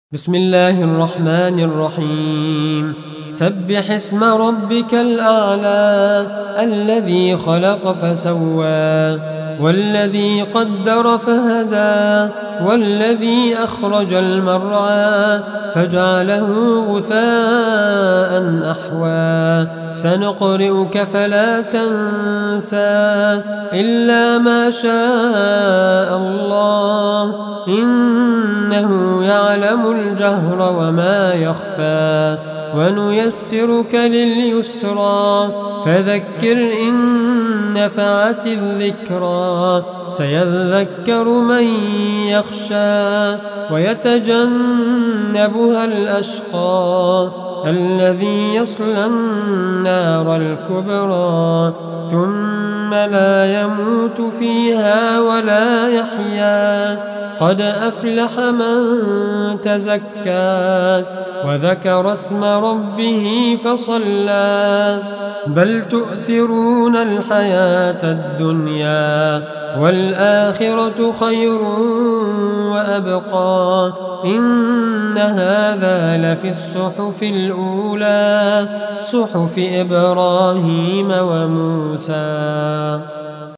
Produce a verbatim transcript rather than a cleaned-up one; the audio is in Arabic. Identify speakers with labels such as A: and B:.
A: بسم الله الرحمن الرحيم سبح اسم ربك الأعلى الذي خلق فسوى والذي قدر فهدى والذي أخرج المرعى فجعله غثاء أحوى سنقرئك فلا تنسى إلا ما شاء الله إنه يعلم الجهر وما يخفى ونيسرك لليسرى فذكر إن نفعت الذكرى سيذكر من يخشى ويتجنبها الأشقى الذي يصلى النار الكبرى ثم لا يموت فيها ولا يحيا قد أفلح من تزكى وذكر اسم ربه فصلى بل تؤثرون الحياة الدنيا والآخرة خير وأبقى إن هذا لفي الصحف الأولى صحف إبراهيم وموسى.